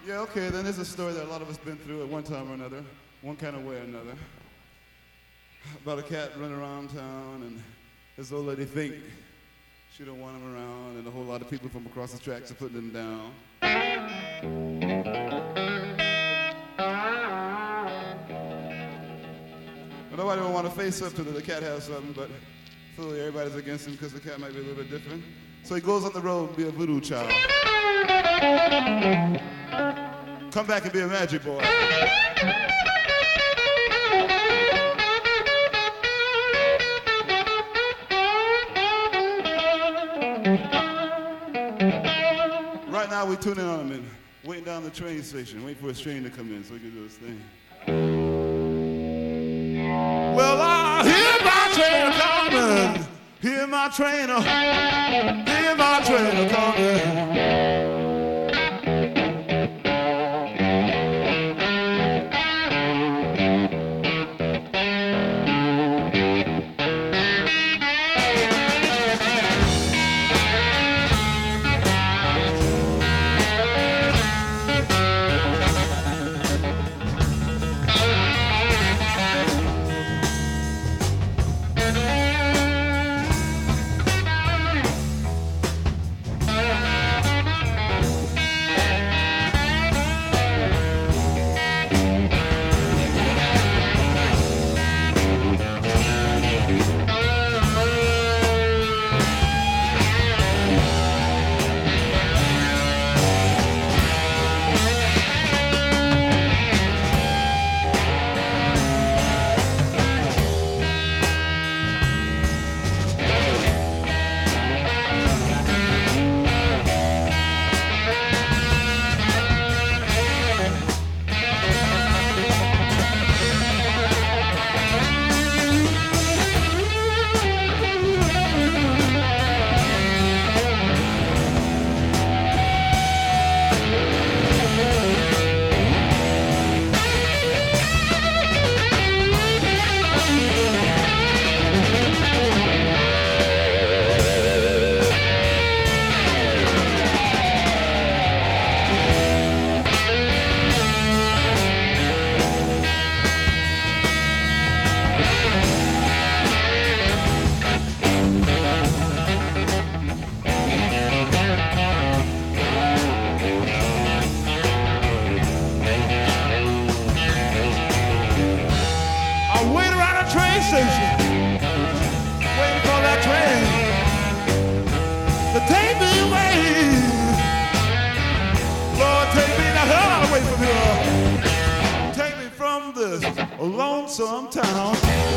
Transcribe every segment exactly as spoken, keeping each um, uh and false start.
Yeah, okay, then there's a story that a lot of us been through at one time or another, one kind of way or another. About a cat running around town, and this old lady think she don't want him around, and a whole lot of people from across the tracks are putting him down. But nobody will want to face up to the, the cat has something, but clearly everybody's against him because the cat might be a little bit different. So he goes on the road and be a voodoo child. Come back and be a magic boy. Right now we tune in on him and waiting down the train station, waiting for his train to come in so he can do his thing. Well, I hear my train coming, hear my train, hear my train coming. Lonesome town.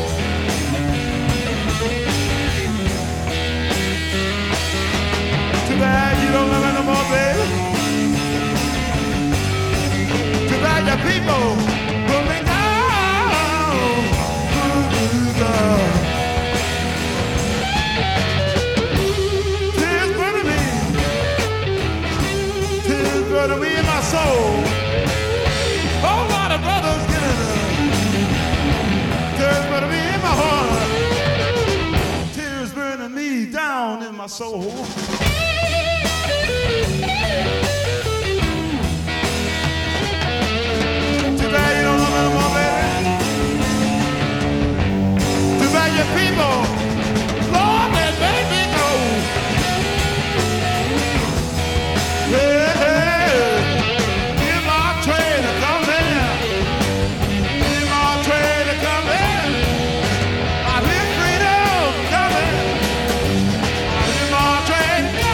Too bad you don't love me no more, baby. Too bad the people put me down. Ooh, girl. Tears burning me, tears burning me in my soul. Whole lot of brothers getting it. Tears burning me in my heart. Tears burning me down in my soul. Too bad you don't love me no more, baby. Too bad your people, Lord, they let me go. Hey, hey, hear my train to come in. Hear my train to come in. I hear freedom coming. I hear my train coming.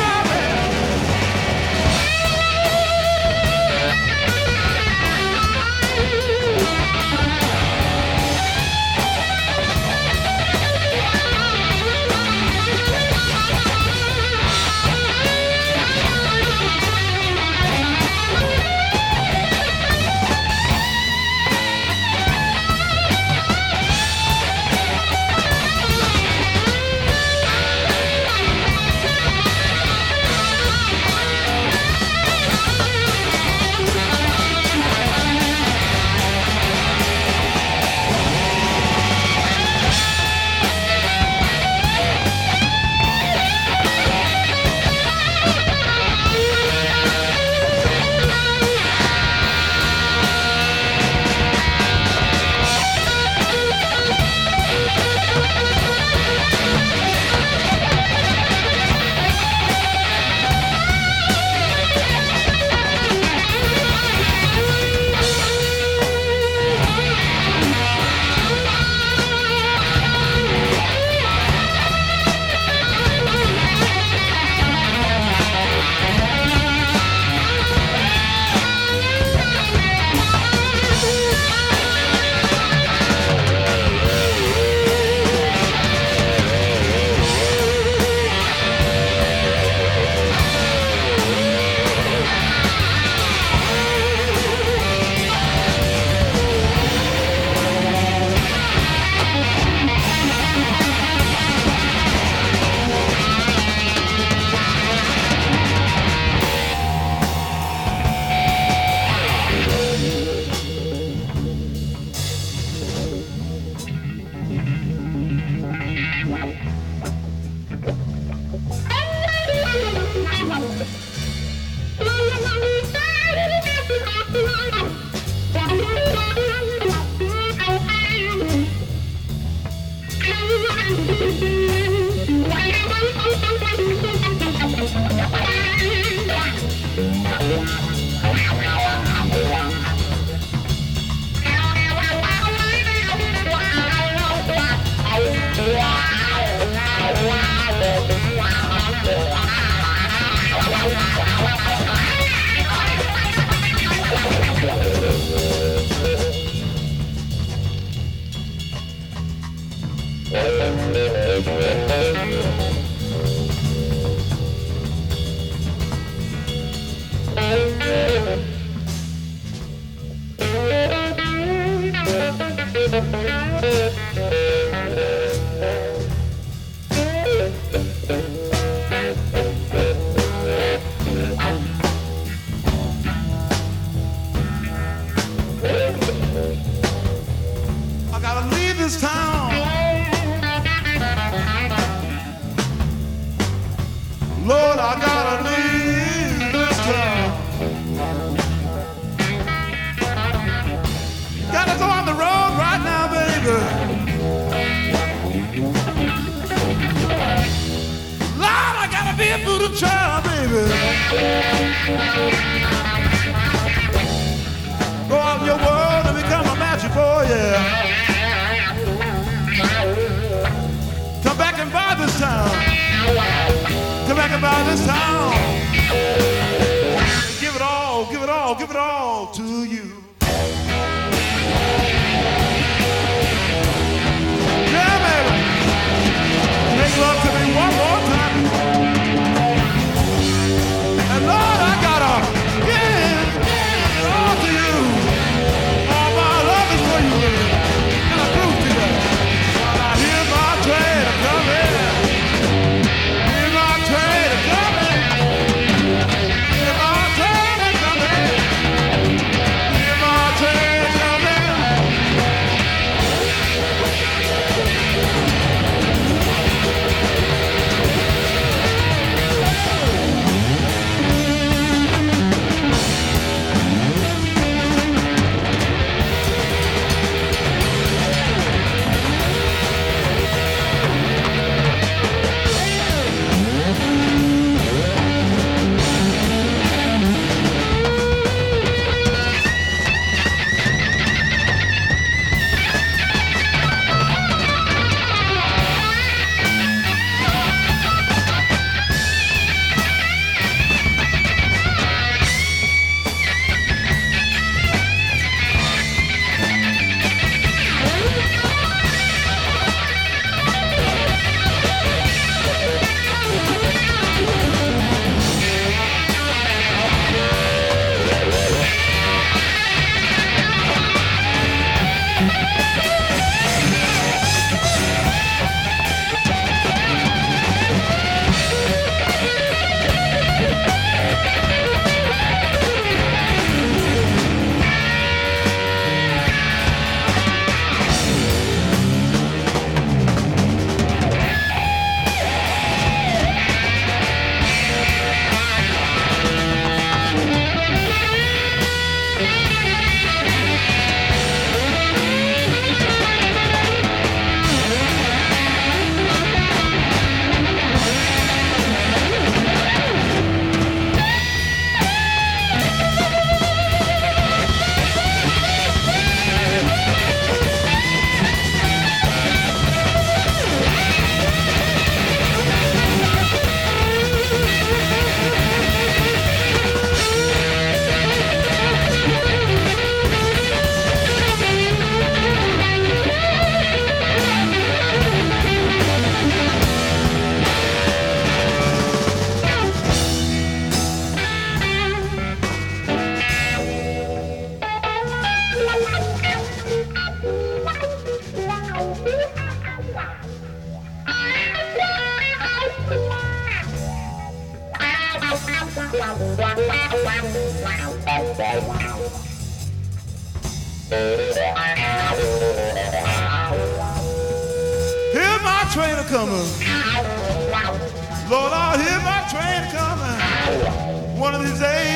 I gotta leave this town. Lord, I gotta leave this town. Gotta go on the road right now, baby. Lord, I gotta be a voodoo child, baby. Go out in your world and become a magic boy, yeah. Come back and buy this town. Come back and buy this town. Give it all, give it all, give it all to you. Yeah, baby. Make love to me one more time. And Lord, I gotta give it all to you. All my love is for you, baby. And I prove to you. When I hear my train coming. Hear my train coming. Hear my train coming. Hear my train coming. Hear my train a-coming. Lord, I'll hear my train coming. One of these days